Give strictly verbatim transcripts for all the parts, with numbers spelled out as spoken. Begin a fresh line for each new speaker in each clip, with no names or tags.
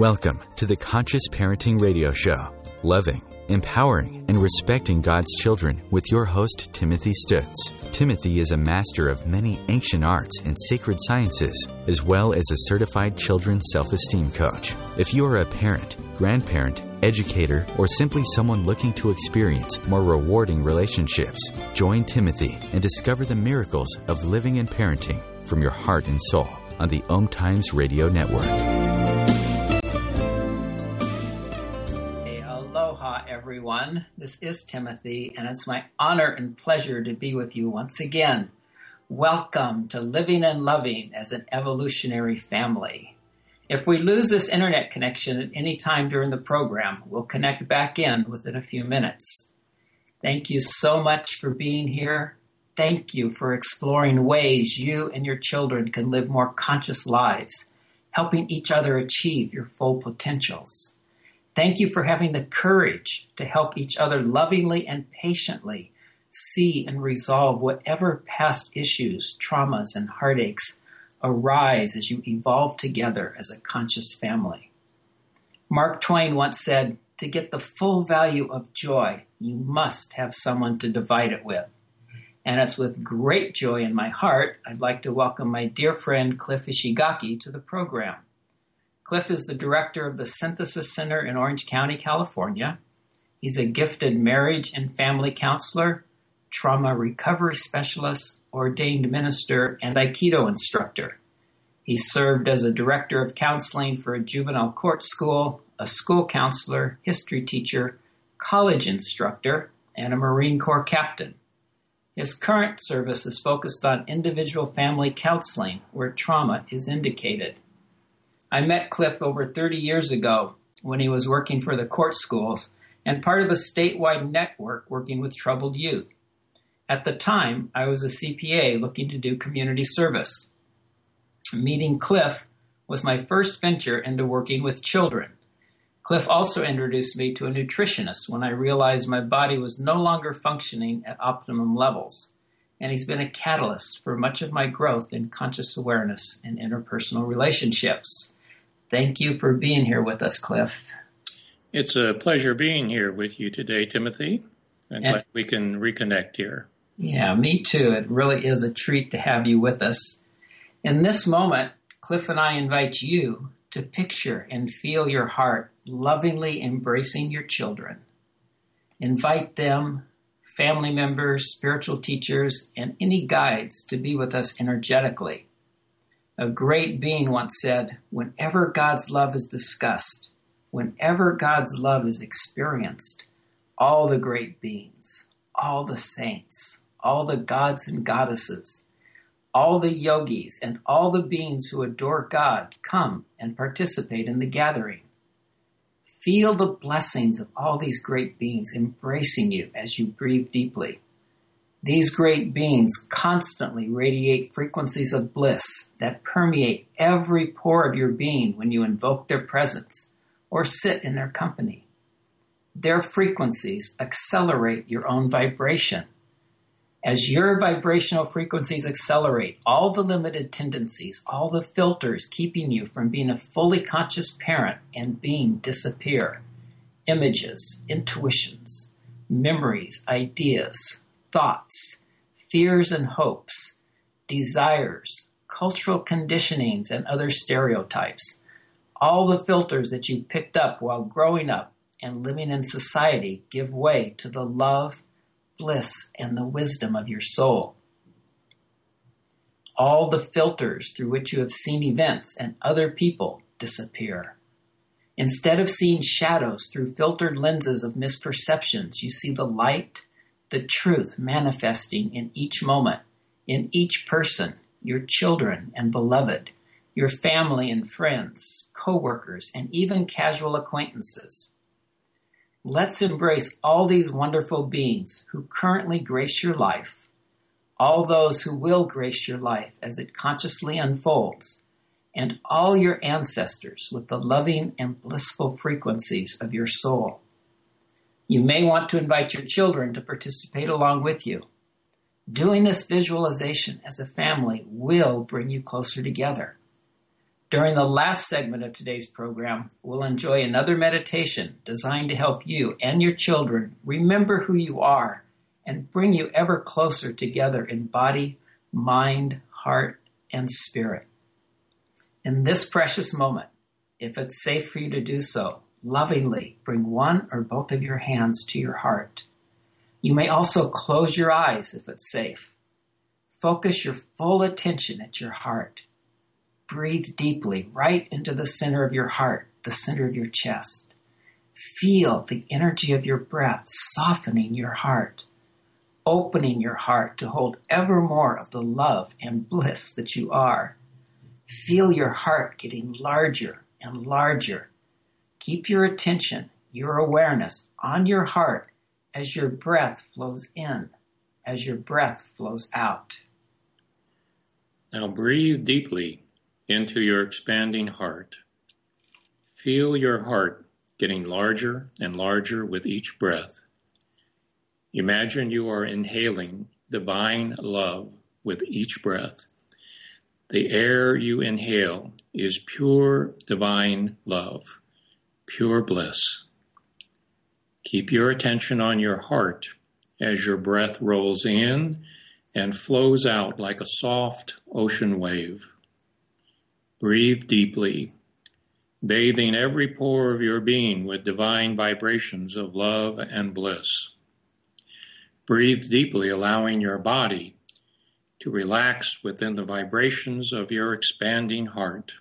Welcome to the Conscious Parenting Radio Show, loving, empowering, and respecting God's children with your host, Timothy Stutz. Timothy is a master of many ancient arts and sacred sciences, as well as a certified children's self-esteem coach. If you are a parent, grandparent, educator, or simply someone looking to experience more rewarding relationships, join Timothy and discover the miracles of living and parenting from your heart and soul on the Om Times Radio Network.
Aloha, everyone. This is Timothy, and it's my honor and pleasure to be with you once again. Welcome to Living and Loving as an Evolutionary Family. If we lose this internet connection at any time during the program, we'll connect back in within a few minutes. Thank you so much for being here. Thank you for exploring ways you and your children can live more conscious lives, helping each other achieve your full potentials. Thank you for having the courage to help each other lovingly and patiently see and resolve whatever past issues, traumas, and heartaches arise as you evolve together as a conscious family. Mark Twain once said, "To get the full value of joy, you must have someone to divide it with." And it's with great joy in my heart, I'd like to welcome my dear friend Cliff Ishigaki to the program. Cliff is the director of the Synthesis Center in Orange County, California. He's a gifted marriage and family counselor, trauma recovery specialist, ordained minister, and Aikido instructor. He served as a director of counseling for a juvenile court school, a school counselor, history teacher, college instructor, and a Marine Corps captain. His current service is focused on individual family counseling where trauma is indicated. I met Cliff over thirty years ago when he was working for the court schools and part of a statewide network working with troubled youth. At the time, I was a C P A looking to do community service. Meeting Cliff was my first venture into working with children. Cliff also introduced me to a nutritionist when I realized my body was no longer functioning at optimum levels, and he's been a catalyst for much of my growth in conscious awareness and interpersonal relationships. Thank you for being here with us, Cliff.
It's a pleasure being here with you today, Timothy. I'm and, glad we can reconnect here.
Yeah, me too. It really is a treat to have you with us. In this moment, Cliff and I invite you to picture and feel your heart lovingly embracing your children. Invite them, family members, spiritual teachers, and any guides to be with us energetically. A great being once said, whenever God's love is discussed, whenever God's love is experienced, all the great beings, all the saints, all the gods and goddesses, all the yogis, and all the beings who adore God come and participate in the gathering. Feel the blessings of all these great beings embracing you as you breathe deeply. These great beings constantly radiate frequencies of bliss that permeate every pore of your being when you invoke their presence or sit in their company. Their frequencies accelerate your own vibration. As your vibrational frequencies accelerate, all the limited tendencies, all the filters keeping you from being a fully conscious parent and being disappear. Images, intuitions, memories, ideas, thoughts, fears and hopes, desires, cultural conditionings, and other stereotypes. All the filters that you've picked up while growing up and living in society give way to the love, bliss, and the wisdom of your soul. All the filters through which you have seen events and other people disappear. Instead of seeing shadows through filtered lenses of misperceptions, you see the light, the truth manifesting in each moment, in each person, your children and beloved, your family and friends, co-workers, and even casual acquaintances. Let's embrace all these wonderful beings who currently grace your life, all those who will grace your life as it consciously unfolds, and all your ancestors with the loving and blissful frequencies of your soul. You may want to invite your children to participate along with you. Doing this visualization as a family will bring you closer together. During the last segment of today's program, we'll enjoy another meditation designed to help you and your children remember who you are and bring you ever closer together in body, mind, heart, and spirit. In this precious moment, if it's safe for you to do so, lovingly bring one or both of your hands to your heart. You may also close your eyes if it's safe. Focus your full attention at your heart. Breathe deeply right into the center of your heart, the center of your chest. Feel the energy of your breath softening your heart, opening your heart to hold ever more of the love and bliss that you are. Feel your heart getting larger and larger. Keep your attention, your awareness on your heart as your breath flows in, as your breath flows out.
Now breathe deeply into your expanding heart. Feel your heart getting larger and larger with each breath. Imagine you are inhaling divine love with each breath. The air you inhale is pure divine love, pure bliss. Keep your attention on your heart as your breath rolls in and flows out like a soft ocean wave. Breathe deeply, bathing every pore of your being with divine vibrations of love and bliss. Breathe deeply, allowing your body to relax within the vibrations of your expanding heart.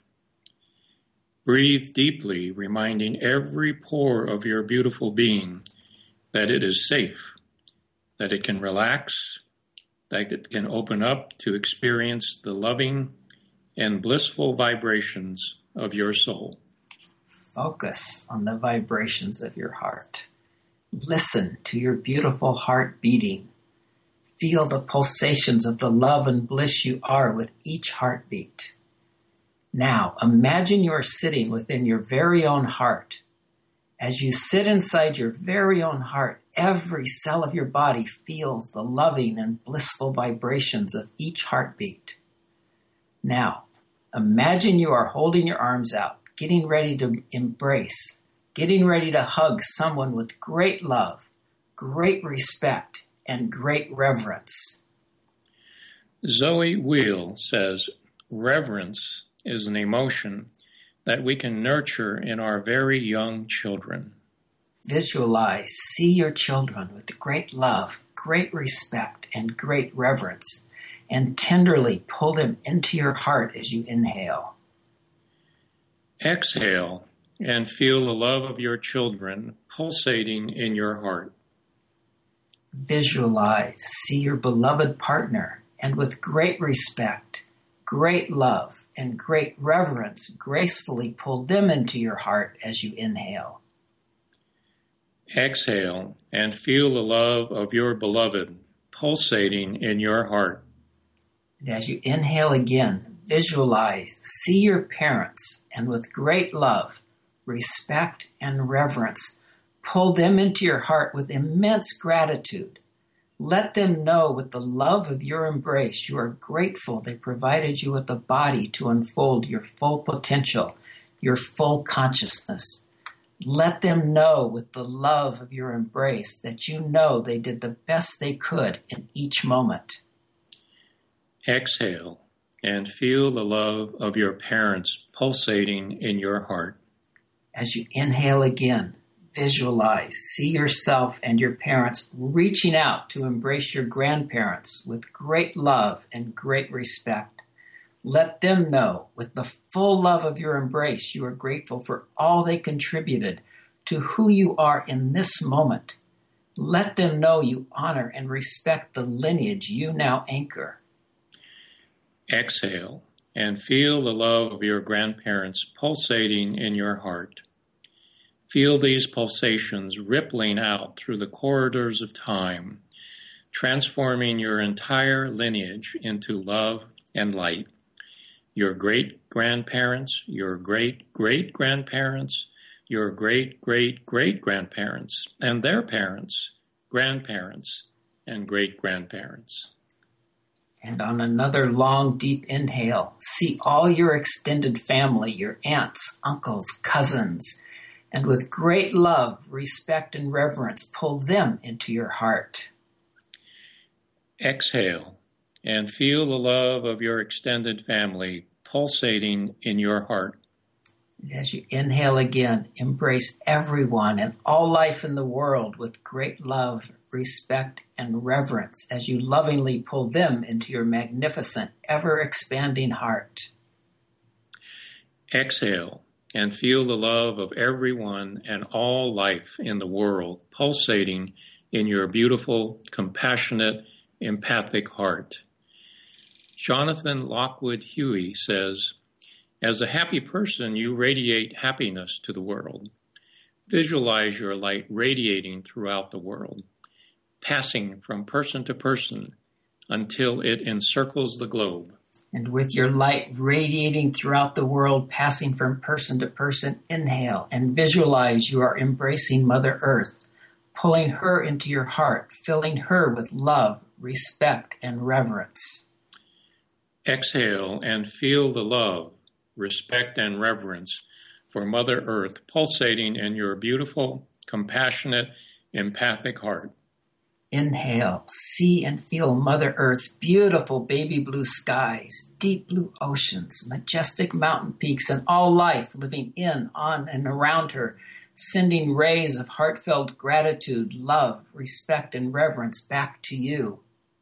Breathe deeply, reminding every pore of your beautiful being that it is safe, that it can relax, that it can open up to experience the loving and blissful vibrations of your soul.
Focus on the vibrations of your heart. Listen to your beautiful heart beating. Feel the pulsations of the love and bliss you are with each heartbeat. Now, imagine you are sitting within your very own heart. As you sit inside your very own heart, every cell of your body feels the loving and blissful vibrations of each heartbeat. Now, imagine you are holding your arms out, getting ready to embrace, getting ready to hug someone with great love, great respect, and great reverence.
Zoe Wheel says, reverence is an emotion that we can nurture in our very young children.
Visualize, see your children with great love, great respect, and great reverence, and tenderly pull them into your heart as you inhale.
Exhale and feel the love of your children pulsating in your heart.
Visualize, see your beloved partner, and with great respect, great love, and great reverence, gracefully pull them into your heart as you inhale.
Exhale and feel the love of your beloved pulsating in your heart.
And as you inhale again, visualize, see your parents, and with great love, respect, and reverence, pull them into your heart with immense gratitude. Let them know with the love of your embrace, you are grateful they provided you with a body to unfold your full potential, your full consciousness. Let them know with the love of your embrace that you know they did the best they could in each moment.
Exhale and feel the love of your parents pulsating in your heart.
As you inhale again, visualize, see yourself and your parents reaching out to embrace your grandparents with great love and great respect. Let them know with the full love of your embrace you are grateful for all they contributed to who you are in this moment. Let them know you honor and respect the lineage you now anchor.
Exhale and feel the love of your grandparents pulsating in your heart. Feel these pulsations rippling out through the corridors of time, transforming your entire lineage into love and light. Your great-grandparents, your great-great-grandparents, your great-great-great-grandparents, and their parents, grandparents, and great-grandparents.
And on another long, deep inhale, see all your extended family, your aunts, uncles, cousins, and with great love, respect, and reverence, pull them into your heart.
Exhale and feel the love of your extended family pulsating in your heart.
As you inhale again, embrace everyone and all life in the world with great love, respect, and reverence as you lovingly pull them into your magnificent, ever-expanding heart.
Exhale and feel the love of everyone and all life in the world pulsating in your beautiful, compassionate, empathic heart. Jonathan Lockwood Huey says, "As a happy person, you radiate happiness to the world. Visualize your light radiating throughout the world, passing from person to person until it encircles the globe."
And with your light radiating throughout the world, passing from person to person, inhale and visualize you are embracing Mother Earth, pulling her into your heart, filling her with love, respect, and reverence.
Exhale and feel the love, respect, and reverence for Mother Earth pulsating in your beautiful, compassionate, empathic heart.
Inhale, see and feel Mother Earth's beautiful baby blue skies, deep blue oceans, majestic mountain peaks, and all life living in, on, and around her, sending rays of heartfelt gratitude, love, respect, and reverence back to you.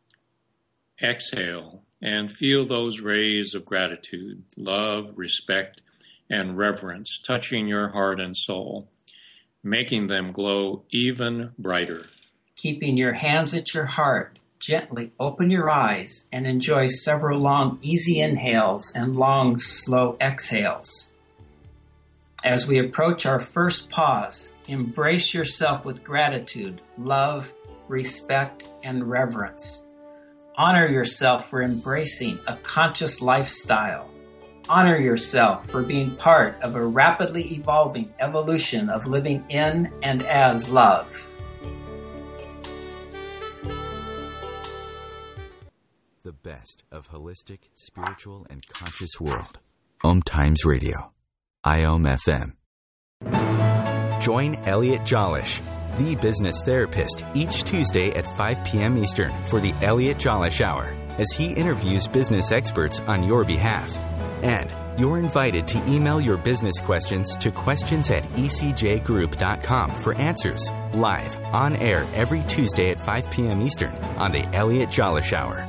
Exhale and feel those rays of gratitude, love, respect, and reverence touching your heart and soul, making them glow even brighter.
Keeping your hands at your heart, gently open your eyes and enjoy several long, easy inhales and long, slow exhales. As we approach our first pause, embrace yourself with gratitude, love, respect, and reverence. Honor yourself for embracing a conscious lifestyle. Honor yourself for being part of a rapidly evolving evolution of living in and as love.
The best of holistic, spiritual, and conscious world. Om Times Radio. I O M F M. Join Elliot Jolish, the business therapist, each Tuesday at five p.m. Eastern for the Elliot Jolish Hour, as he interviews business experts on your behalf. And you're invited to email your business questions to questions at e c j group dot com for answers, live, on air every Tuesday at five p.m. Eastern on the Elliot Jolish Hour.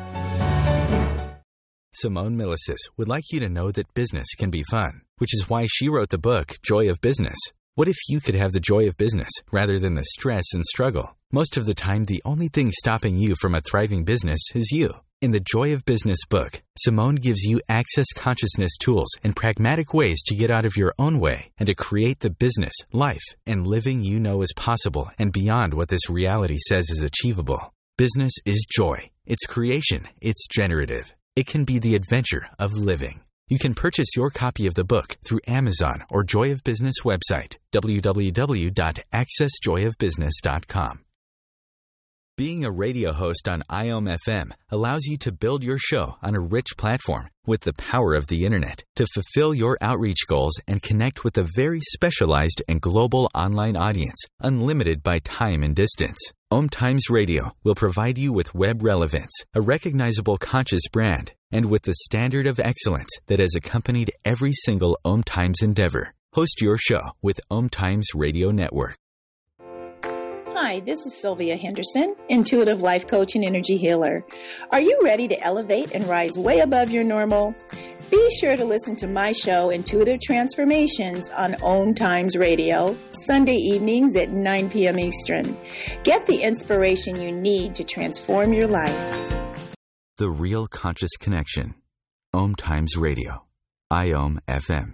Simone Milasas would like you to know that business can be fun, which is why she wrote the book, Joy of Business. What if you could have the joy of business rather than the stress and struggle? Most of the time, the only thing stopping you from a thriving business is you. In the Joy of Business book, Simone gives you access consciousness tools and pragmatic ways to get out of your own way and to create the business, life, and living you know is possible and beyond what this reality says is achievable. Business is joy. It's creation. It's generative. It can be the adventure of living. You can purchase your copy of the book through Amazon or Joy of Business website, w w w dot access joy of business dot com. Being a radio host on I O M F M allows you to build your show on a rich platform with the power of the internet to fulfill your outreach goals and connect with a very specialized and global online audience, unlimited by time and distance. Om Times Radio will provide you with web relevance, a recognizable conscious brand, and with the standard of excellence that has accompanied every single Om Times endeavor. Host your show with Om Times Radio Network.
Hi, this is Sylvia Henderson, intuitive life coach and energy healer. Are you ready to elevate and rise way above your normal? Be sure to listen to my show, Intuitive Transformations, on Om Times Radio, Sunday evenings at nine p.m. Eastern. Get the inspiration you need to transform your life.
The Real Conscious Connection. Om Times Radio. I O M F M.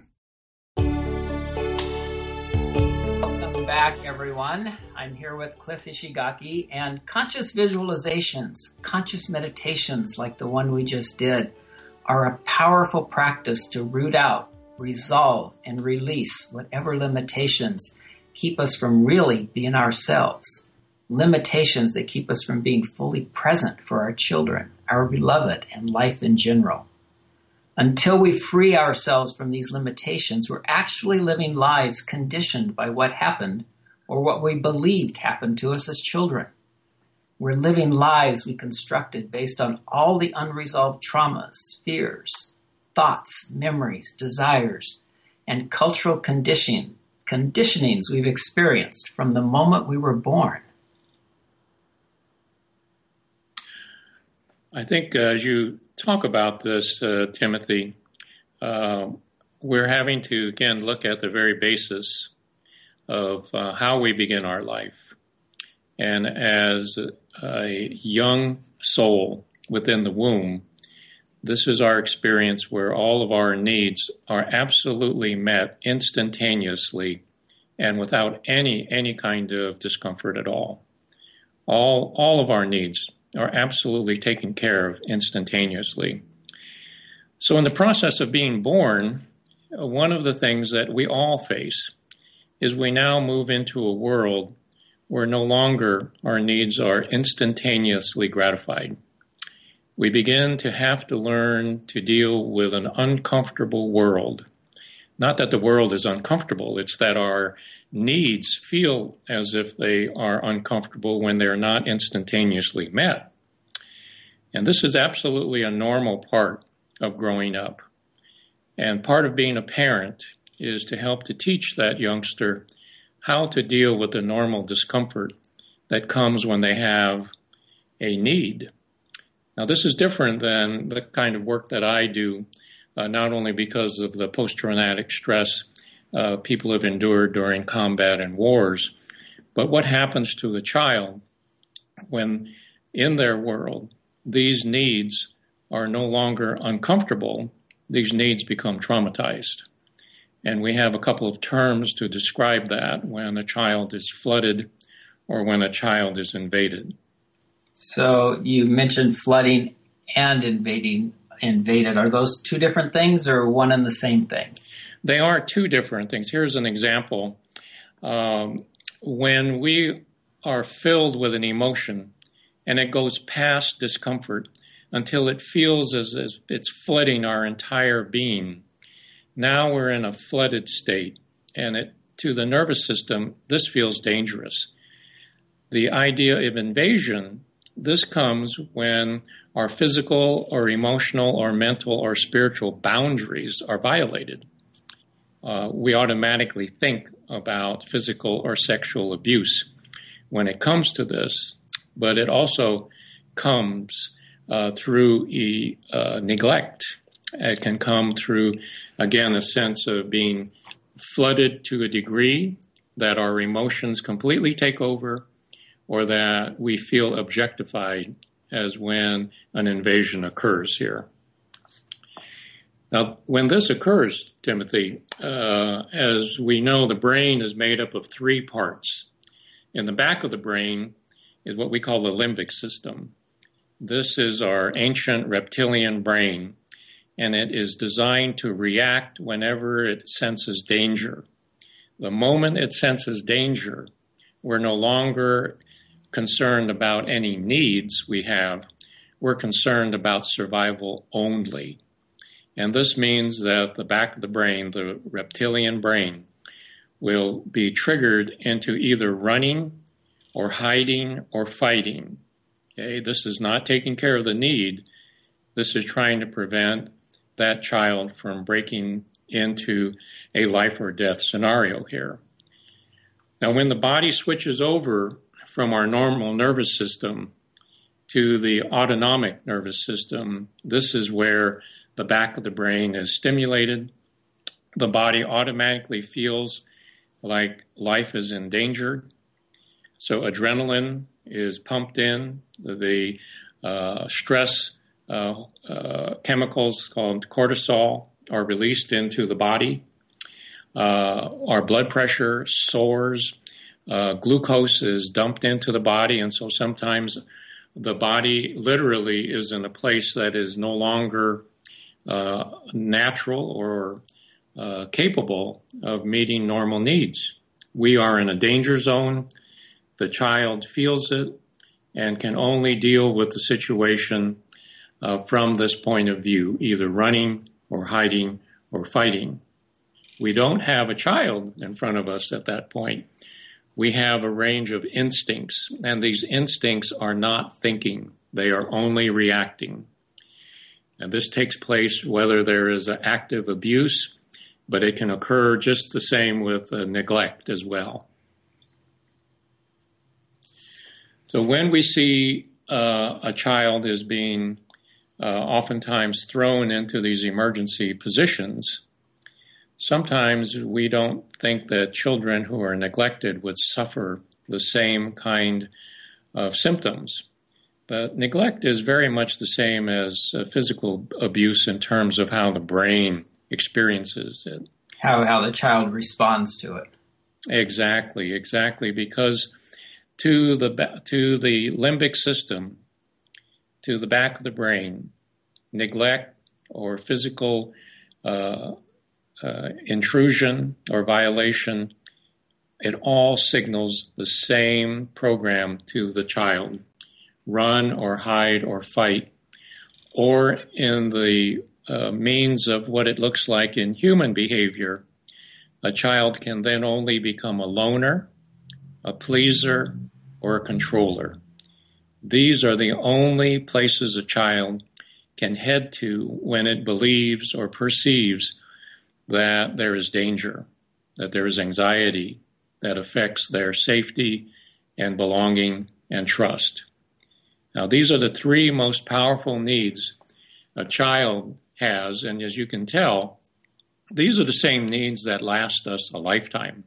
Welcome back, everyone. I'm here with Cliff Ishigaki, and conscious visualizations, conscious meditations like the one we just did, are a powerful practice to root out, resolve, and release whatever limitations keep us from really being ourselves. Limitations that keep us from being fully present for our children, our beloved, and life in general. Until we free ourselves from these limitations, we're actually living lives conditioned by what happened or what we believed happened to us as children. We're living lives we constructed based on all the unresolved traumas, fears, thoughts, memories, desires, and cultural conditioning, conditionings we've experienced from the moment we were born.
I think uh, as you talk about this, uh, Timothy, uh, we're having to, again, look at the very basis of uh, how we begin our life. And as a young soul within the womb, this is our experience where all of our needs are absolutely met instantaneously and without any any kind of discomfort at all. All, all of our needs are absolutely taken care of instantaneously. So in the process of being born, one of the things that we all face is we now move into a world where no longer our needs are instantaneously gratified. We begin to have to learn to deal with an uncomfortable world. Not that the world is uncomfortable, it's that our needs feel as if they are uncomfortable when they're not instantaneously met. And this is absolutely a normal part of growing up. And part of being a parent is to help to teach that youngster how to deal with the normal discomfort that comes when they have a need. Now, this is different than the kind of work that I do, uh, not only because of the post-traumatic stress uh, people have endured during combat and wars, but what happens to a child when in their world these needs are no longer uncomfortable, these needs become traumatized. And we have a couple of terms to describe that when a child is flooded or when a child is invaded.
So you mentioned flooding and invading, invaded. Are those two different things or one and the same thing?
They are two different things. Here's an example. Um, when we are filled with an emotion and it goes past discomfort until it feels as if it's flooding our entire being, now we're in a flooded state, and it, to the nervous system, this feels dangerous. The idea of invasion, this comes when our physical or emotional or mental or spiritual boundaries are violated. Uh, we automatically think about physical or sexual abuse when it comes to this, but it also comes uh, through e, uh, neglect. It can come through, again, a sense of being flooded to a degree that our emotions completely take over, or that we feel objectified as when an invasion occurs here. Now, when this occurs, Timothy, uh, as we know, the brain is made up of three parts. In the back of the brain is what we call the limbic system. This is our ancient reptilian brain, and it is designed to react whenever it senses danger. The moment it senses danger, we're no longer concerned about any needs we have. We're concerned about survival only. And this means that the back of the brain, the reptilian brain, will be triggered into either running or hiding or fighting. Okay, this is not taking care of the need. This is trying to prevent that child from breaking into a life or death scenario here. Now, when the body switches over from our normal nervous system to the autonomic nervous system, this is where the back of the brain is stimulated. The body automatically feels like life is endangered. So adrenaline is pumped in. The uh, stress uh, uh, chemicals called cortisol are released into the body. Uh, our blood pressure soars. Uh, glucose is dumped into the body, and so sometimes the body literally is in a place that is no longer uh, natural or uh, capable of meeting normal needs. We are in a danger zone. The child feels it and can only deal with the situation uh, from this point of view, either running or hiding or fighting. We don't have a child in front of us at that point. We have a range of instincts, and these instincts are not thinking. They are only reacting. And this takes place whether there is an active abuse, but it can occur just the same with uh, neglect as well. So when we see uh, a child is being uh, oftentimes thrown into these emergency positions, sometimes we don't think that children who are neglected would suffer the same kind of symptoms. But neglect is very much the same as uh, physical abuse in terms of how the brain experiences it.
How how the child responds to it.
Exactly, exactly, because to the to the limbic system, to the back of the brain, neglect or physical uh, uh, intrusion or violation, it all signals the same program to the child. Run or hide or fight, or in the uh, means of what it looks like in human behavior, a child can then only become a loner, a pleaser, or a controller. These are the only places a child can head to when it believes or perceives that there is danger, that there is anxiety that affects their safety and belonging and trust. Now, these are the three most powerful needs a child has, and as you can tell, these are the same needs that last us a lifetime.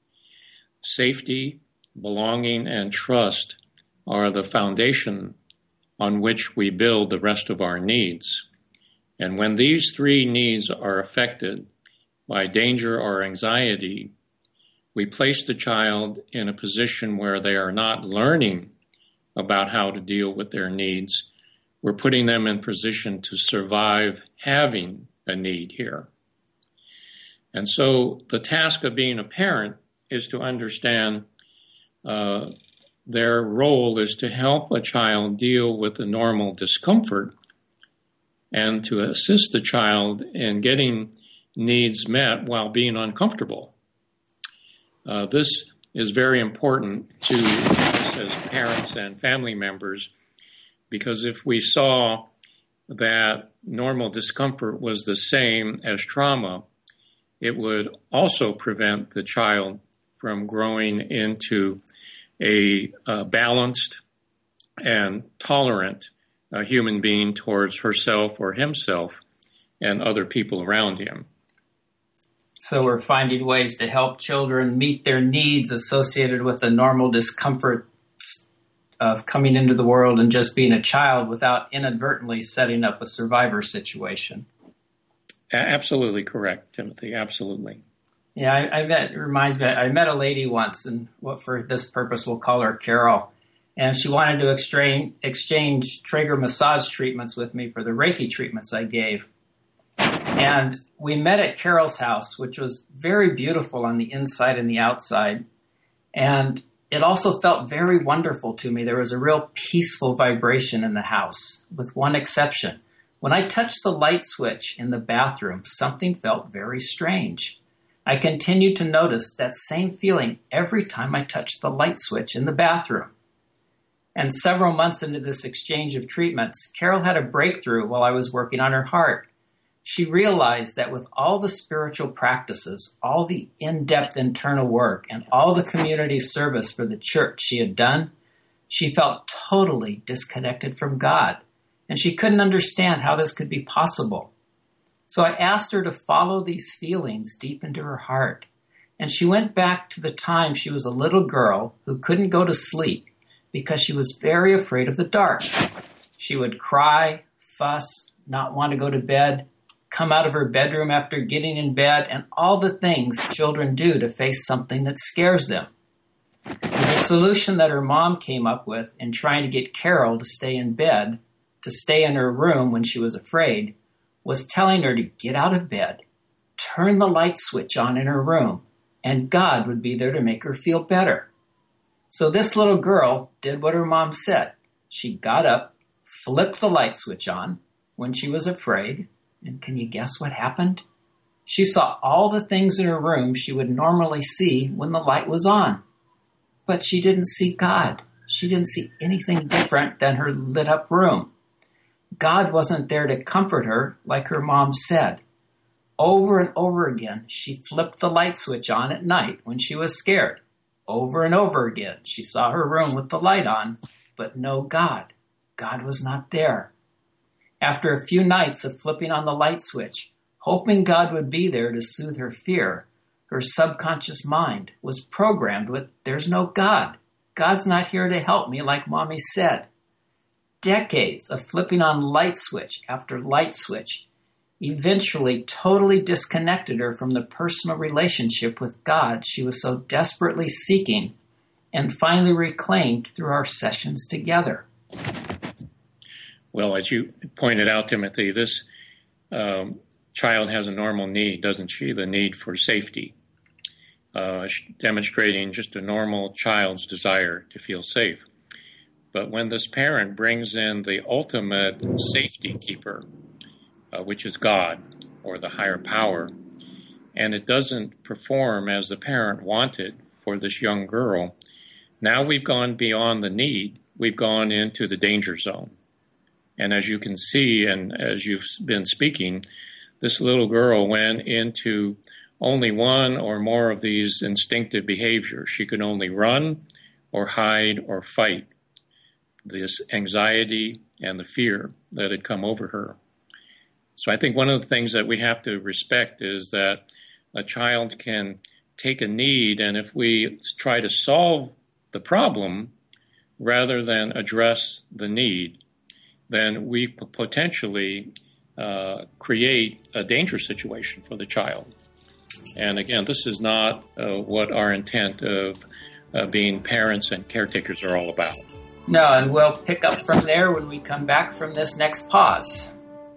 Safety, belonging, and trust are the foundation on which we build the rest of our needs. And when these three needs are affected by danger or anxiety, we place the child in a position where they are not learning about how to deal with their needs. We're putting them in position to survive having a need here. And so the task of being a parent is to understand uh, their role is to help a child deal with the normal discomfort and to assist the child in getting needs met while being uncomfortable. Uh, this is very important to us as parents and family members, because if we saw that normal discomfort was the same as trauma, it would also prevent the child from growing into a uh, balanced and tolerant uh, human being towards herself or himself and other people around him.
So we're finding ways to help children meet their needs associated with the normal discomfort of coming into the world and just being a child without inadvertently setting up a survivor situation.
Absolutely correct, Timothy. Absolutely.
Yeah, I, I met, it reminds me, I met a lady once, and what for this purpose we'll call her Carol, and she wanted to exchange, exchange Traeger massage treatments with me for the Reiki treatments I gave. And we met at Carol's house, which was very beautiful on the inside and the outside. And it also felt very wonderful to me. There was a real peaceful vibration in the house, with one exception. When I touched the light switch in the bathroom, something felt very strange. I continued to notice that same feeling every time I touched the light switch in the bathroom. And several months into this exchange of treatments, Carol had a breakthrough while I was working on her heart. She realized that with all the spiritual practices, all the in-depth internal work, and all the community service for the church she had done, she felt totally disconnected from God, and she couldn't understand how this could be possible. So I asked her to follow these feelings deep into her heart, and she went back to the time she was a little girl who couldn't go to sleep because she was very afraid of the dark. She would cry, fuss, not want to go to bed, come out of her bedroom after getting in bed, and all the things children do to face something that scares them. The solution that her mom came up with in trying to get Carol to stay in bed, to stay in her room when she was afraid, was telling her to get out of bed, turn the light switch on in her room, and God would be there to make her feel better. So this little girl did what her mom said. She got up, flipped the light switch on when she was afraid, and can you guess what happened? She saw all the things in her room she would normally see when the light was on. But she didn't see God. She didn't see anything different than her lit up room. God wasn't there to comfort her like her mom said. Over and over again, she flipped the light switch on at night when she was scared. Over and over again, she saw her room with the light on, but no God. God was not there. After a few nights of flipping on the light switch, hoping God would be there to soothe her fear, her subconscious mind was programmed with, there's no God. God's not here to help me like Mommy said. Decades of flipping on light switch after light switch eventually totally disconnected her from the personal relationship with God she was so desperately seeking, and finally reclaimed through our sessions together.
Well, as you pointed out, Timothy, this um, child has a normal need, doesn't she? The need for safety, uh, demonstrating just a normal child's desire to feel safe. But when this parent brings in the ultimate safety keeper, uh, which is God or the higher power, and it doesn't perform as the parent wanted for this young girl, now we've gone beyond the need. We've gone into the danger zone. And as you can see, and as you've been speaking, this little girl went into only one or more of these instinctive behaviors. She could only run or hide or fight this anxiety and the fear that had come over her. So I think one of the things that we have to respect is that a child can take a need, and if we try to solve the problem rather than address the need, then we potentially uh, create a danger situation for the child. And again, this is not uh, what our intent of uh, being parents and caretakers are all about.
No, and we'll pick up from there when we come back from this next pause.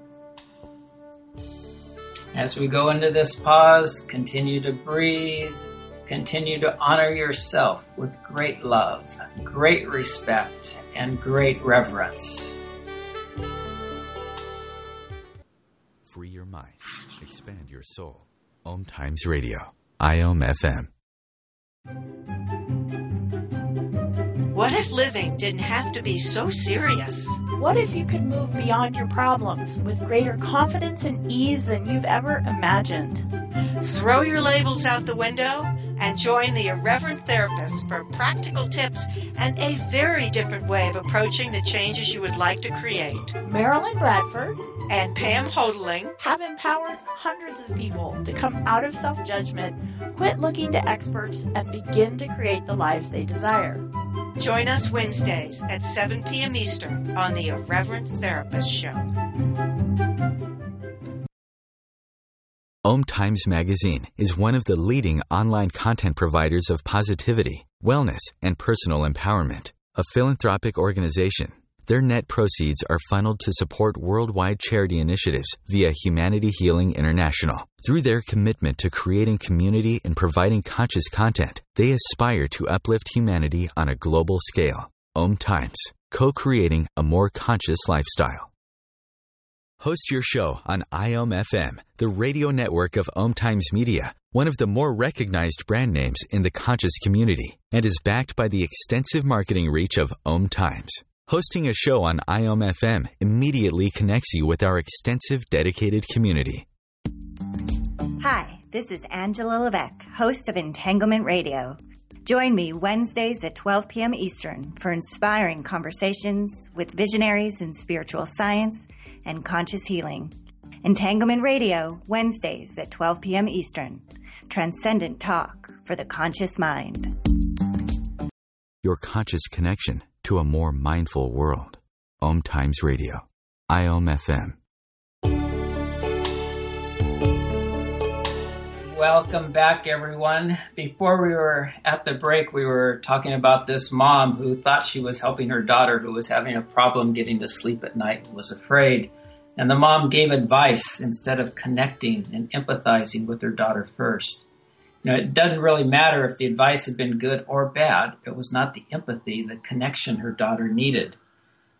As we go into this pause, continue to breathe, continue to honor yourself with great love, great respect, and great reverence.
Free your mind. Expand your soul. Om Times Radio. I O M F M.
What if living didn't have to be so serious?
What if you could move beyond your problems with greater confidence and ease than you've ever imagined?
Throw your labels out the window and join the Irreverent Therapist for practical tips and a very different way of approaching the changes you would like to create.
Marilyn Bradford
and Pam Hodling
have empowered hundreds of people to come out of self-judgment, quit looking to experts, and begin to create the lives they desire.
Join us Wednesdays at seven p.m. Eastern on the Irreverent Therapist Show.
Om Times Magazine is one of the leading online content providers of positivity, wellness, and personal empowerment. A philanthropic organization, their net proceeds are funneled to support worldwide charity initiatives via Humanity Healing International. Through their commitment to creating community and providing conscious content, they aspire to uplift humanity on a global scale. Om Times, co-creating a more conscious lifestyle. Host your show on I O M F M, the radio network of Om Times Media, one of the more recognized brand names in the conscious community, and is backed by the extensive marketing reach of Om Times. Hosting a show on I O M F M immediately connects you with our extensive dedicated community.
Hi, this is Angela Levesque, host of Entanglement Radio. Join me Wednesdays at twelve p.m. Eastern for inspiring conversations with visionaries in spiritual science and conscious healing. Entanglement Radio, Wednesdays at twelve p.m. Eastern. Transcendent talk for the conscious mind.
Your conscious connection to a more mindful world. Om Times Radio. I O M F M.
Welcome back, everyone. Before we were at the break, we were talking about this mom who thought she was helping her daughter who was having a problem getting to sleep at night and was afraid. And the mom gave advice instead of connecting and empathizing with her daughter first. You know, it doesn't really matter if the advice had been good or bad. It was not the empathy, the connection her daughter needed.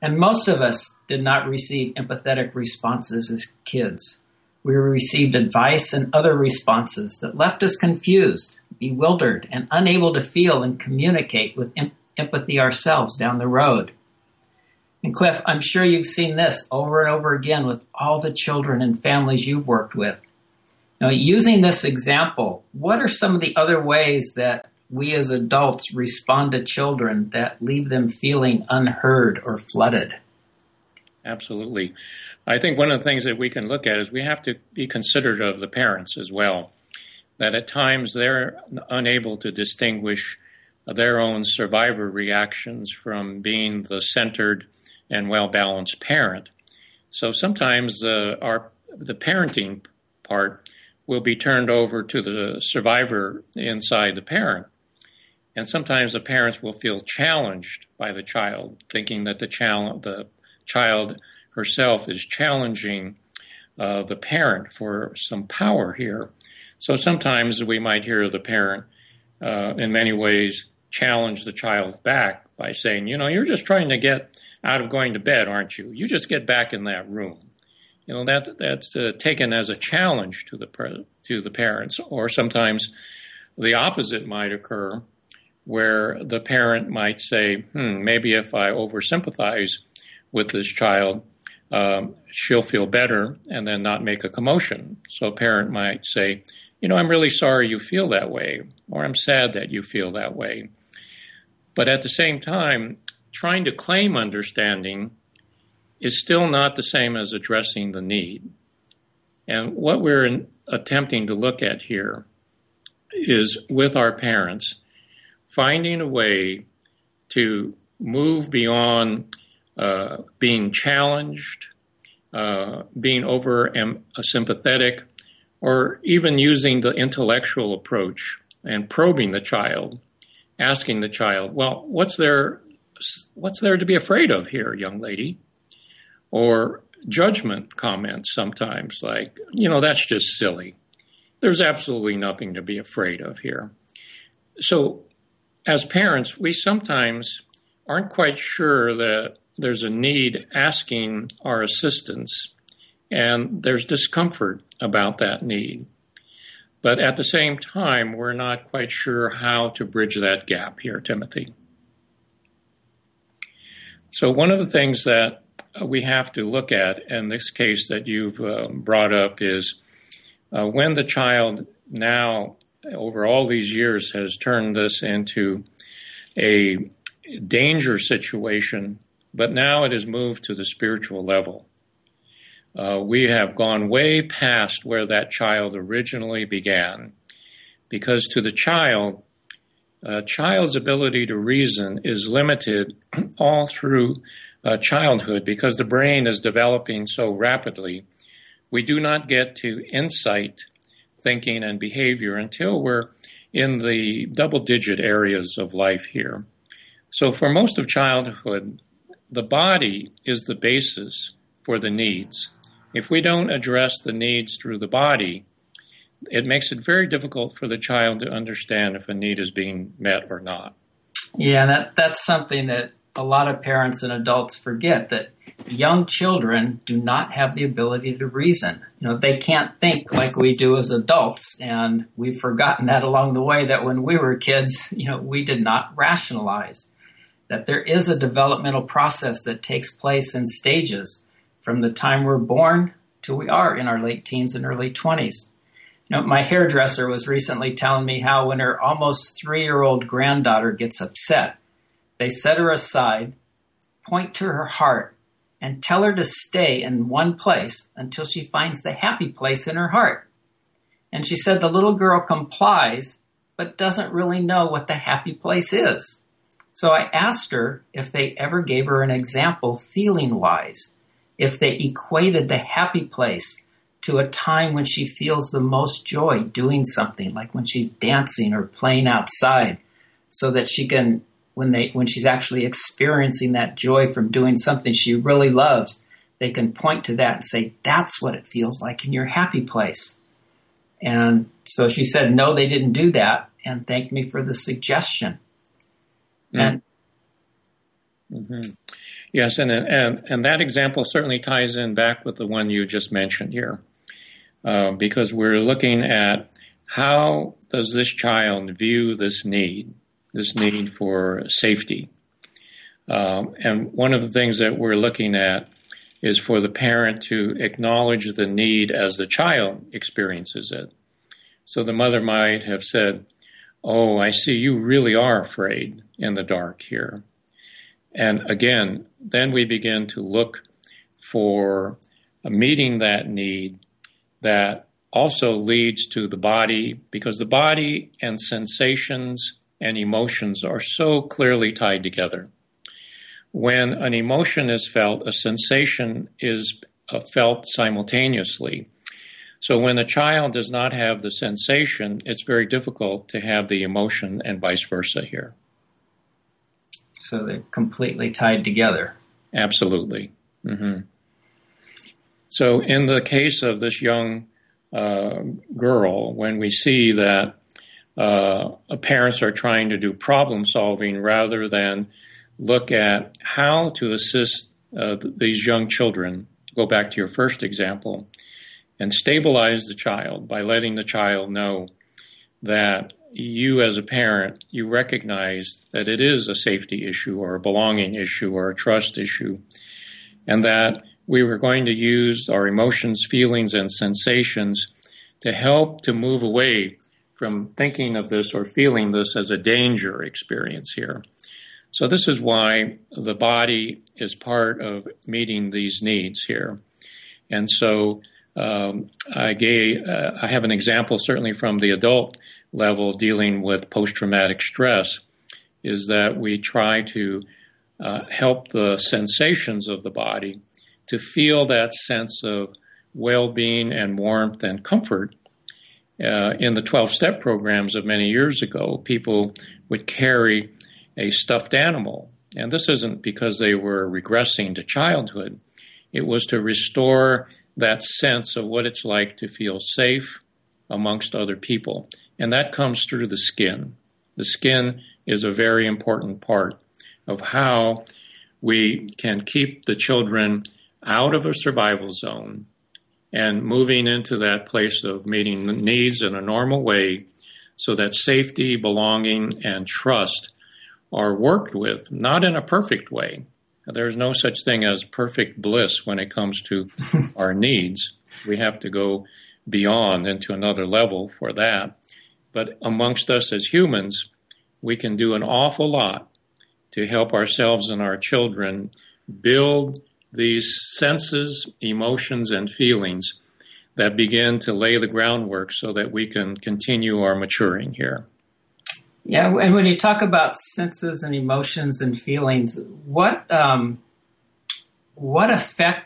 And most of us did not receive empathetic responses as kids. We received advice and other responses that left us confused, bewildered, and unable to feel and communicate with em- empathy ourselves down the road. And Cliff, I'm sure you've seen this over and over again with all the children and families you've worked with. Now, using this example, what are some of the other ways that we as adults respond to children that leave them feeling unheard or flooded?
Absolutely. I think one of the things that we can look at is we have to be considerate of the parents as well, that at times they're unable to distinguish their own survivor reactions from being the centered and well-balanced parent. So sometimes uh, our the parenting part will be turned over to the survivor inside the parent. And sometimes the parents will feel challenged by the child, thinking that the child, the child herself is challenging uh, the parent for some power here. So sometimes we might hear the parent, uh, in many ways, challenge the child back by saying, you know, you're just trying to get out of going to bed, aren't you? You just get back in that room. You know, that that's uh, taken as a challenge to the pre- to the parents. Or sometimes the opposite might occur, where the parent might say, hmm, maybe if I oversympathize with this child, um, she'll feel better and then not make a commotion. So a parent might say, you know, I'm really sorry you feel that way, or I'm sad that you feel that way. But at the same time, trying to claim understanding is still not the same as addressing the need. And what we're in, attempting to look at here is, with our parents, finding a way to move beyond uh, being challenged, uh, being over um, sympathetic, or even using the intellectual approach and probing the child, asking the child, well, what's there, what's there to be afraid of here, young lady? Or judgment comments sometimes like, you know, that's just silly. There's absolutely nothing to be afraid of here. So as parents, we sometimes aren't quite sure that there's a need asking our assistance, and there's discomfort about that need. But at the same time, we're not quite sure how to bridge that gap here, Timothy. So one of the things that we have to look at in this case that you've uh, brought up is uh, when the child now, over all these years, has turned this into a danger situation, but now it has moved to the spiritual level. Uh, we have gone way past where that child originally began, because to the child, a child's ability to reason is limited all through uh, childhood because the brain is developing so rapidly. We do not get to insight thinking and behavior until we're in the double-digit areas of life here. So for most of childhood, the body is the basis for the needs. If we don't address the needs through the body, it makes it very difficult for the child to understand if a need is being met or not.
Yeah, that that's something that a lot of parents and adults forget, that young children do not have the ability to reason. You know, they can't think like we do as adults, and we've forgotten that along the way, that when we were kids, you know, we did not rationalize. That there is a developmental process that takes place in stages from the time we're born till we are in our late teens and early twenties. You know, my hairdresser was recently telling me how when her almost three-year-old granddaughter gets upset, they set her aside, point to her heart, and tell her to stay in one place until she finds the happy place in her heart. And she said the little girl complies, but doesn't really know what the happy place is. So I asked her if they ever gave her an example feeling-wise, if they equated the happy place to a time when she feels the most joy doing something, like when she's dancing or playing outside, so that she can, when they when she's actually experiencing that joy from doing something she really loves, they can point to that and say, that's what it feels like in your happy place. And so she said, no, they didn't do that, and thanked me for the suggestion.
Mm. And mm-hmm. Yes, and, and, and that example certainly ties in back with the one you just mentioned here, uh, because we're looking at how does this child view this need, this need for safety. Um, and one of the things that we're looking at is for the parent to acknowledge the need as the child experiences it. So the mother might have said, "Oh, I see you really are afraid in the dark here." And again, then we begin to look for meeting that need that also leads to the body, because the body and sensations and emotions are so clearly tied together. When an emotion is felt, a sensation is felt simultaneously. So when the child does not have the sensation, it's very difficult to have the emotion and vice versa here.
So they're completely tied together.
Absolutely. Mm-hmm. So in the case of this young uh, girl, when we see that uh, parents are trying to do problem solving rather than look at how to assist uh, th- these young children, go back to your first example, and stabilize the child by letting the child know that you as a parent, you recognize that it is a safety issue or a belonging issue or a trust issue, and that we were going to use our emotions, feelings, and sensations to help to move away from thinking of this or feeling this as a danger experience here. So this is why the body is part of meeting these needs here. And so um, I gave, uh, I have an example certainly from the adult level dealing with post-traumatic stress, is that we try to uh, help the sensations of the body to feel that sense of well-being and warmth and comfort. Uh, in the twelve-step programs of many years ago, people would carry a stuffed animal. And this isn't because they were regressing to childhood. It was to restore that sense of what it's like to feel safe amongst other people. And that comes through the skin. The skin is a very important part of how we can keep the children out of a survival zone and moving into that place of meeting the needs in a normal way so that safety, belonging, and trust are worked with, not in a perfect way. There's no such thing as perfect bliss when it comes to our needs. We have to go beyond into another level for that. But amongst us as humans, we can do an awful lot to help ourselves and our children build these senses, emotions, and feelings that begin to lay the groundwork so that we can continue our maturing here.
Yeah, and when you talk about senses and emotions and feelings, what um, what effect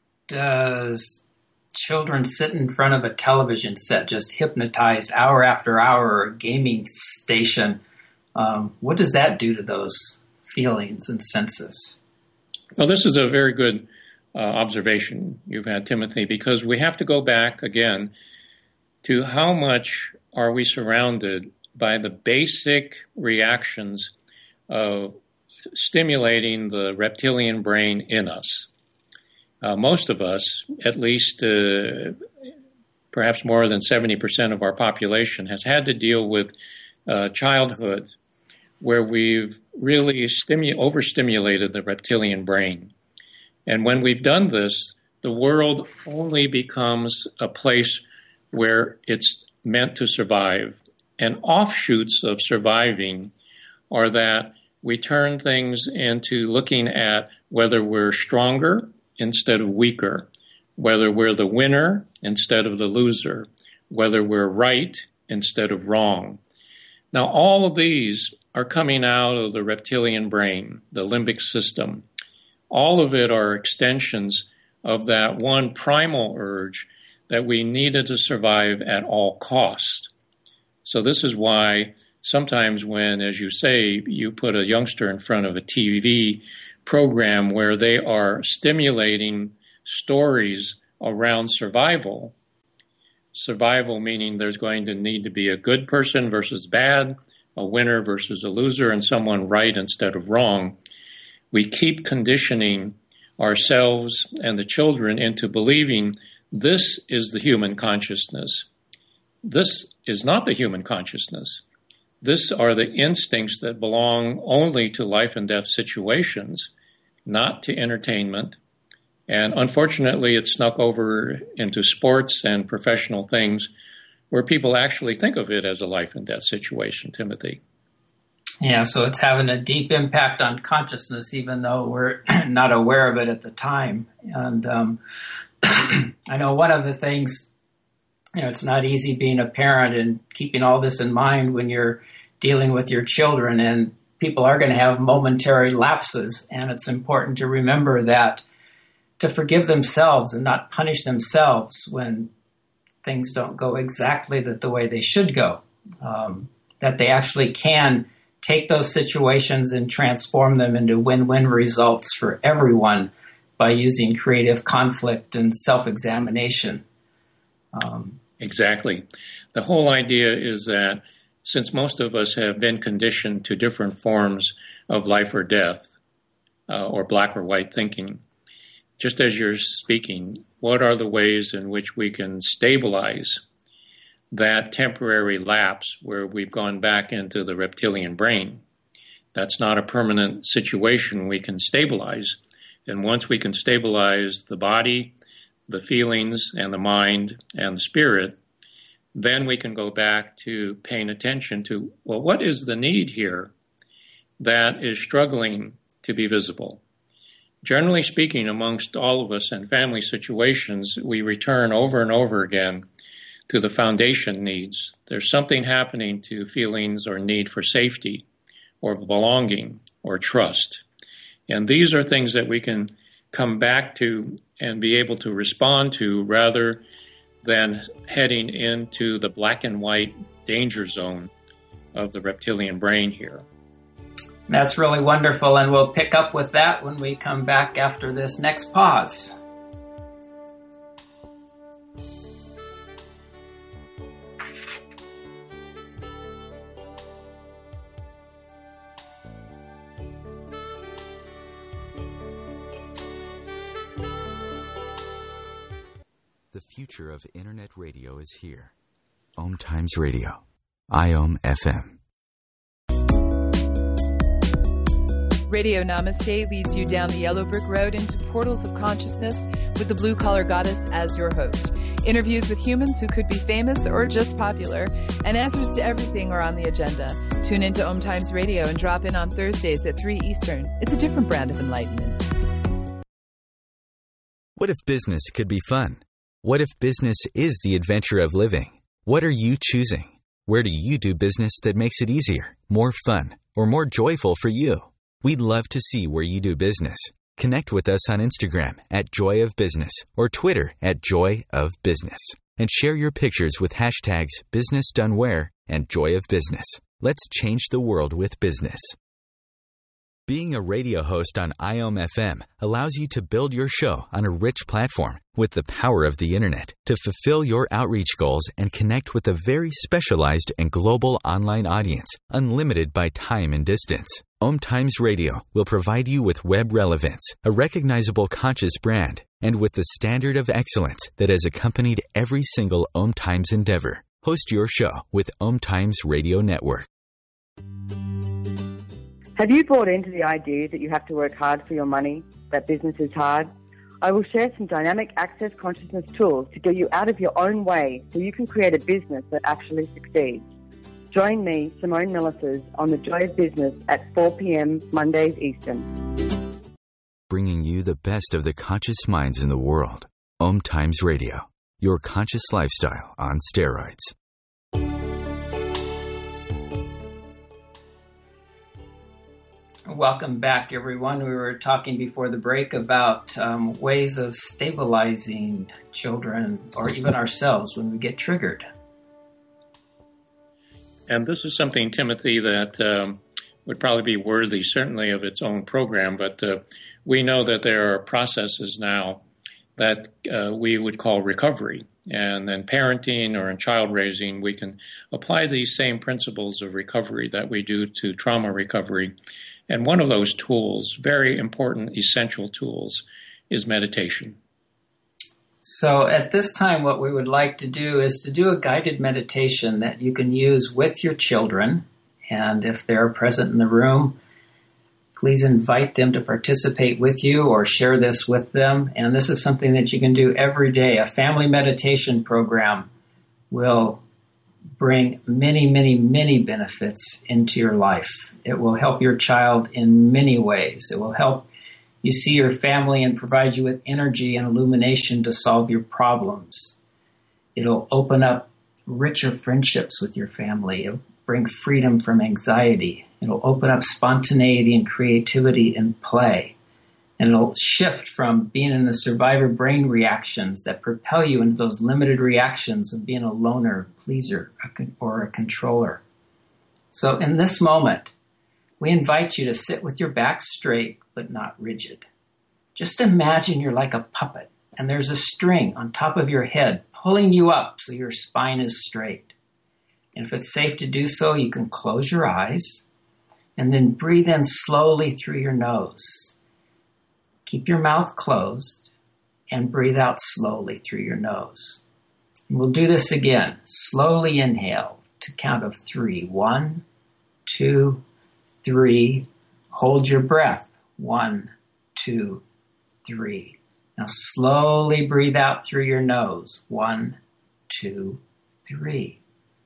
does children sit in front of a television set, just hypnotized hour after hour, or a gaming station? Um, what does that do to those feelings and senses?
Well, this is a very good uh, observation you've had, Timothy, because we have to go back again to how much are we surrounded by the basic reactions of stimulating the reptilian brain in us. Uh, most of us, at least uh, perhaps more than seventy percent of our population, has had to deal with uh, childhood where we've really stimu- overstimulated the reptilian brain. And when we've done this, the world only becomes a place where it's meant to survive. And offshoots of surviving are that we turn things into looking at whether we're stronger instead of weaker, whether we're the winner instead of the loser, whether we're right instead of wrong. Now, all of these are coming out of the reptilian brain, the limbic system. All of it are extensions of that one primal urge that we needed to survive at all costs. So this is why sometimes when, as you say, you put a youngster in front of a T V program where they are stimulating stories around survival, survival meaning there's going to need to be a good person versus bad, a winner versus a loser, and someone right instead of wrong, we keep conditioning ourselves and the children into believing this is the human consciousness. This is not the human consciousness. This are the instincts that belong only to life and death situations, not to entertainment. And unfortunately, it snuck over into sports and professional things where people actually think of it as a life and death situation, Timothy.
Yeah, so it's having a deep impact on consciousness, even though we're not aware of it at the time. And um, I know one of the things, you know, it's not easy being a parent and keeping all this in mind when you're dealing with your children, and people are going to have momentary lapses. And it's important to remember that, to forgive themselves and not punish themselves when things don't go exactly the, the way they should go. Um, that they actually can take those situations and transform them into win-win results for everyone by using creative conflict and self-examination. Um,
exactly. The whole idea is that since most of us have been conditioned to different forms of life or death, uh, or black or white thinking, just as you're speaking, what are the ways in which we can stabilize that temporary lapse where we've gone back into the reptilian brain? That's not a permanent situation we can stabilize. And once we can stabilize the body, the feelings, and the mind, and the spirit, then we can go back to paying attention to, well, what is the need here that is struggling to be visible? Generally speaking, amongst all of us in family situations, we return over and over again to the foundation needs. There's something happening to feelings or need for safety or belonging or trust. And these are things that we can come back to and be able to respond to rather than heading into the black and white danger zone of the reptilian brain here.
That's really wonderful, and we'll pick up with that when we come back after this next pause.
The future of Internet radio is here. Om Times Radio. I O M F M.
Radio Namaste leads you down the yellow brick road into portals of consciousness with the blue collar goddess as your host. Interviews with humans who could be famous or just popular, and answers to everything are on the agenda. Tune into Om Times Radio and drop in on Thursdays at three Eastern. It's a different brand of enlightenment.
What if business could be fun? What if business is the adventure of living? What are you choosing? Where do you do business that makes it easier, more fun, or more joyful for you? We'd love to see where you do business. Connect with us on Instagram at Joy of Business or Twitter at Joy of Business. And share your pictures with hashtags Business Done Where and Joy of Business. Let's change the world with business. Being a radio host on I O M F M allows you to build your show on a rich platform with the power of the Internet to fulfill your outreach goals and connect with a very specialized and global online audience, unlimited by time and distance. Om Times Radio will provide you with web relevance, a recognizable conscious brand, and with the standard of excellence that has accompanied every single Om Times endeavor. Host your show with Om Times Radio Network.
Have you bought into the idea that you have to work hard for your money, that business is hard? I will share some dynamic access consciousness tools to get you out of your own way so you can create a business that actually succeeds. Join me, Simone Millisers, on The Joy of Business at four p.m. Mondays Eastern.
Bringing you the best of the conscious minds in the world. Om Times Radio, your conscious lifestyle on steroids.
Welcome back, everyone. We were talking before the break about um, ways of stabilizing children or even ourselves when we get triggered.
And this is something, Timothy, that um, would probably be worthy, certainly, of its own program. But uh, we know that there are processes now that uh, we would call recovery. And in parenting or in child raising, we can apply these same principles of recovery that we do to trauma recovery And one of those tools, very important, essential tools, is meditation.
So at this time, what we would like to do is to do a guided meditation that you can use with your children. And if they're present in the room, please invite them to participate with you or share this with them. And this is something that you can do every day. A family meditation program will bring many, many, many benefits into your life. It will help your child in many ways. It will help you see your family and provide you with energy and illumination to solve your problems. It'll open up richer friendships with your family. It'll bring freedom from anxiety. It'll open up spontaneity and creativity and play. And it'll shift from being in the survivor brain reactions that propel you into those limited reactions of being a loner, pleaser, or a controller. So in this moment, we invite you to sit with your back straight, but not rigid. Just imagine you're like a puppet, and there's a string on top of your head pulling you up so your spine is straight. And if it's safe to do so, you can close your eyes and then breathe in slowly through your nose. Keep your mouth closed and breathe out slowly through your nose. And we'll do this again. Slowly inhale to count of three. One, two, three. Hold your breath. One, two, three. Now slowly breathe out through your nose. One, two, three.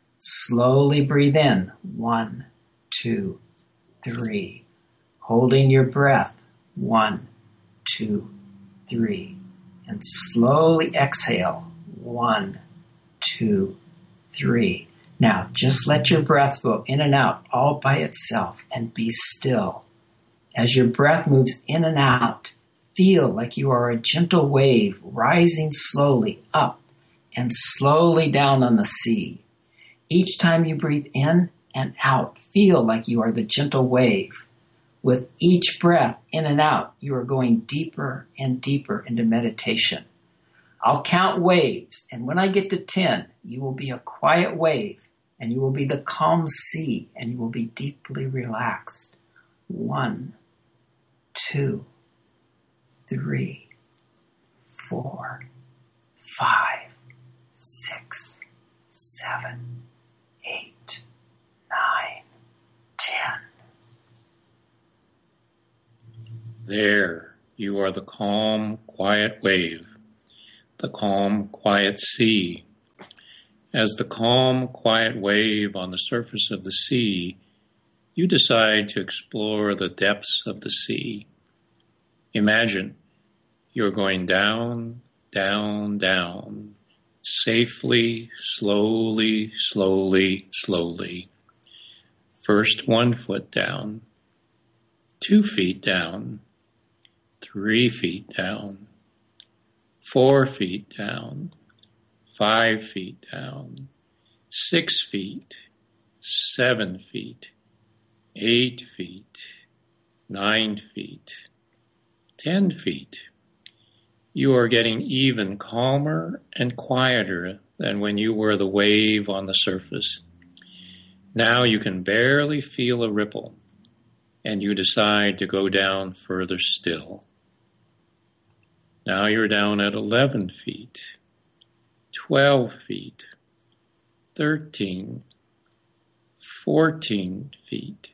Slowly breathe in. One, two, three. Holding your breath. One, two, three. And slowly exhale. One, two, three. Now just let your breath flow in and out all by itself and be still. As your breath moves in and out, feel like you are a gentle wave rising slowly up and slowly down on the sea. Each time you breathe in and out, feel like you are the gentle wave. With each breath in and out, you are going deeper and deeper into meditation. I'll count waves, and when I get to ten, you will be a quiet wave, and you will be the calm sea, and you will be deeply relaxed. One, two, three, four, five, six, seven, eight, nine, ten.
There, you are the calm, quiet wave, the calm, quiet sea. As the calm, quiet wave on the surface of the sea, you decide to explore the depths of the sea. Imagine you're going down, down, down, safely, slowly, slowly, slowly. First one foot down, two feet down, three feet down, four feet down, five feet down, six feet, seven feet, eight feet, nine feet, ten feet. You are getting even calmer and quieter than when you were the wave on the surface. Now you can barely feel a ripple, and you decide to go down further still. Now you're down at eleven feet, twelve feet, thirteen, fourteen feet,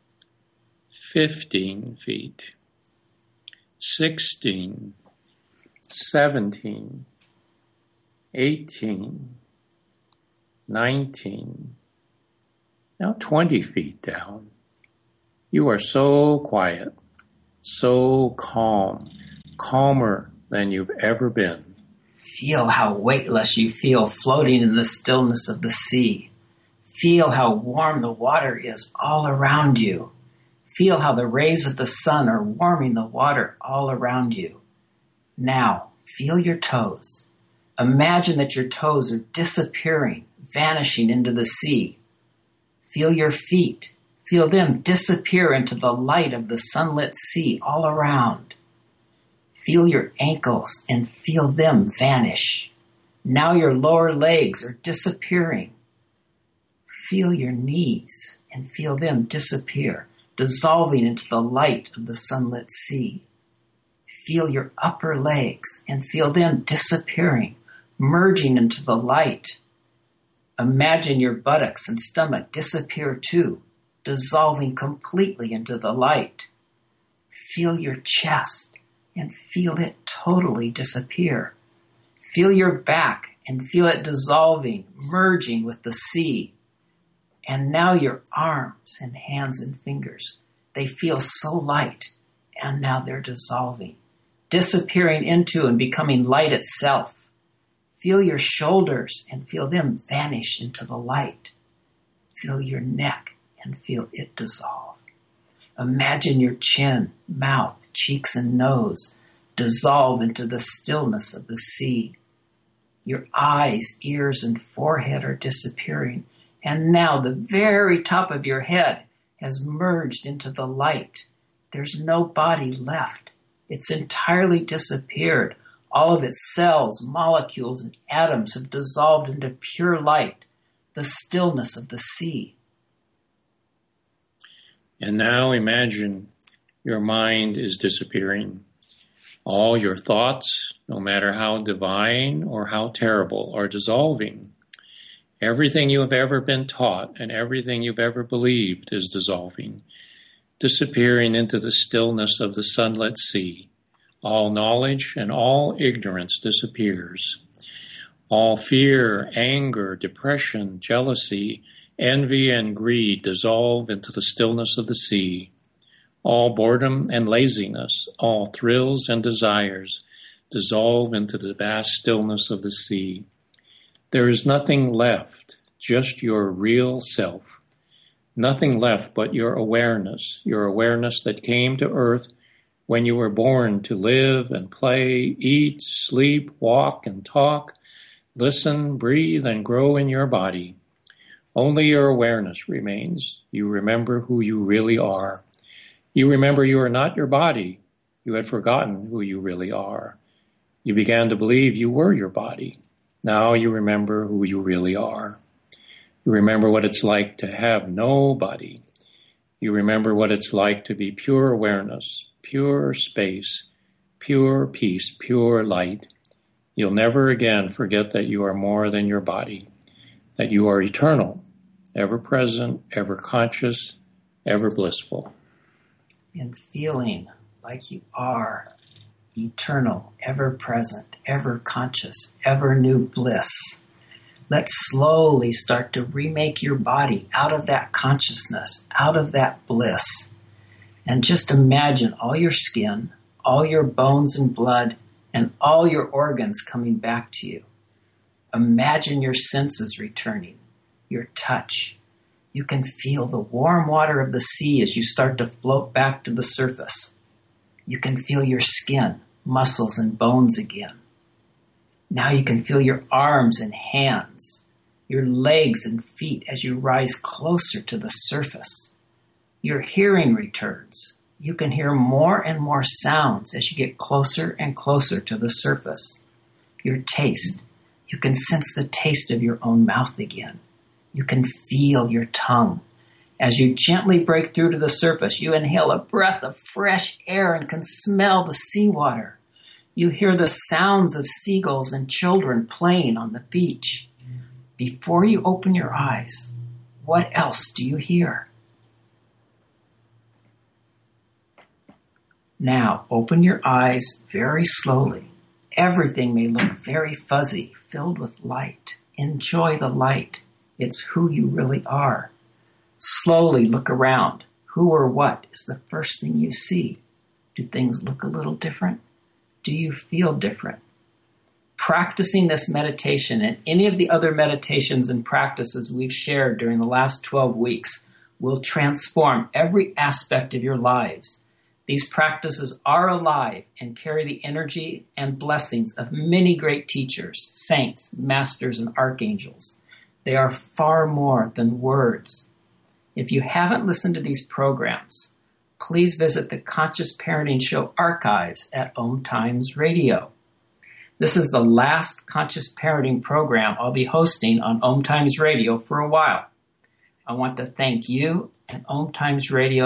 fifteen feet, sixteen, seventeen, eighteen, nineteen, now twenty feet down. You are so quiet, so calm, calmer than you've ever been.
Feel how weightless you feel floating in the stillness of the sea. Feel how warm the water is all around you. Feel how the rays of the sun are warming the water all around you. Now, feel your toes. Imagine that your toes are disappearing, vanishing into the sea. Feel your feet. Feel them disappear into the light of the sunlit sea all around. Feel your ankles and feel them vanish. Now your lower legs are disappearing. Feel your knees and feel them disappear. dissolving into the light of the sunlit sea. Feel your upper legs and feel them disappearing, merging into the light. Imagine your buttocks and stomach disappear too, dissolving completely into the light. Feel your chest and feel it totally disappear. Feel your back and feel it dissolving, merging with the sea. And now your arms and hands and fingers, they feel so light, and now they're dissolving, disappearing into and becoming light itself. Feel your shoulders and feel them vanish into the light. Feel your neck and feel it dissolve. Imagine your chin, mouth, cheeks, and nose dissolve into the stillness of the sea. Your eyes, ears, and forehead are disappearing, and now the very top of your head has merged into the light. There's no body left. It's entirely disappeared. All of its cells, molecules, and atoms have dissolved into pure light, the stillness of the sea.
And now imagine your mind is disappearing. All your thoughts, no matter how divine or how terrible, are dissolving. Everything you have ever been taught and everything you've ever believed is dissolving, disappearing into the stillness of the sunlit sea. All knowledge and all ignorance disappears. All fear, anger, depression, jealousy, envy, and greed dissolve into the stillness of the sea. All boredom and laziness, all thrills and desires dissolve into the vast stillness of the sea. There is nothing left, just your real self. Nothing left but your awareness, your awareness that came to earth when you were born to live and play, eat, sleep, walk, and talk, listen, breathe, and grow in your body. Only your awareness remains. You remember who you really are. You remember you are not your body. You had forgotten who you really are. You began to believe you were your body. Now you remember who you really are. You remember what it's like to have no body. You remember what it's like to be pure awareness, pure space, pure peace, pure light. You'll never again forget that you are more than your body, that you are eternal, ever present, ever conscious, ever blissful.
And feeling like you are eternal, ever present, ever conscious, ever new bliss. Let's slowly start to remake your body out of that consciousness, out of that bliss. And just imagine all your skin, all your bones and blood, and all your organs coming back to you. Imagine your senses returning, your touch. You can feel the warm water of the sea as you start to float back to the surface. You can feel your skin, muscles, and bones again. Now you can feel your arms and hands, your legs and feet as you rise closer to the surface. Your hearing returns. You can hear more and more sounds as you get closer and closer to the surface. Your taste. You can sense the taste of your own mouth again. You can feel your tongue. As you gently break through to the surface, you inhale a breath of fresh air and can smell the seawater. You hear the sounds of seagulls and children playing on the beach. Before you open your eyes, what else do you hear? Now, open your eyes very slowly. Everything may look very fuzzy, filled with light. Enjoy the light. It's who you really are. Slowly look around. Who or what is the first thing you see? Do things look a little different? Do you feel different? Practicing this meditation and any of the other meditations and practices we've shared during the last twelve weeks will transform every aspect of your lives. These practices are alive and carry the energy and blessings of many great teachers, saints, masters, and archangels. They are far more than words. If you haven't listened to these programs, please visit the Conscious Parenting Show archives at Om Times Radio. This is the last Conscious Parenting program I'll be hosting on Om Times Radio for a while. I want to thank you and Om Times Radio with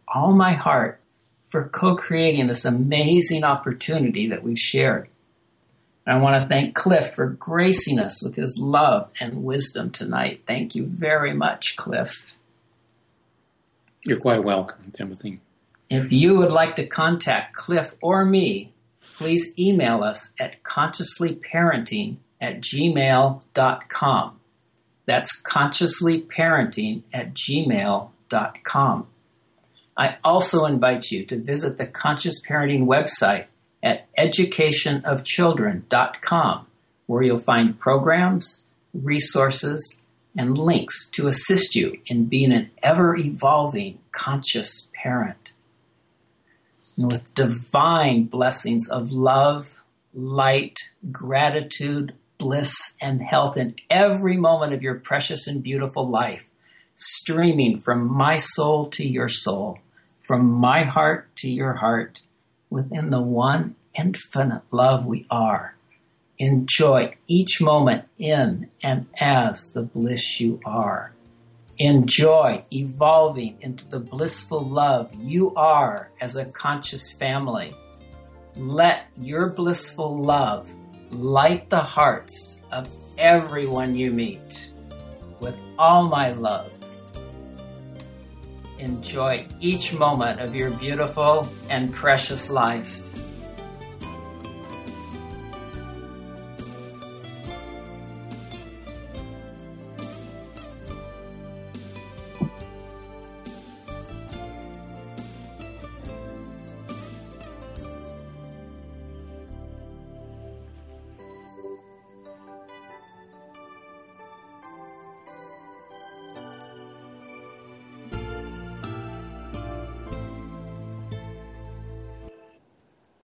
all my heart for co-creating this amazing opportunity that we've shared. And I want to thank Cliff for gracing us with his love and wisdom tonight. Thank you very much, Cliff.
You're quite welcome, Timothy.
If you would like to contact Cliff or me, please email us at consciouslyparenting at gmail dot com. That's consciouslyparenting at gmail dot com. I also invite you to visit the Conscious Parenting website at education of children dot com, where you'll find programs, resources, and links to assist you in being an ever-evolving conscious parent. And with divine blessings of love, light, gratitude, bliss, and health in every moment of your precious and beautiful life, streaming from my soul to your soul, from my heart to your heart, within the one infinite love we are. Enjoy each moment in and as the bliss you are. Enjoy evolving into the blissful love you are as a conscious family. Let your blissful love light the hearts of everyone you meet. With all my love, enjoy each moment of your beautiful and precious life.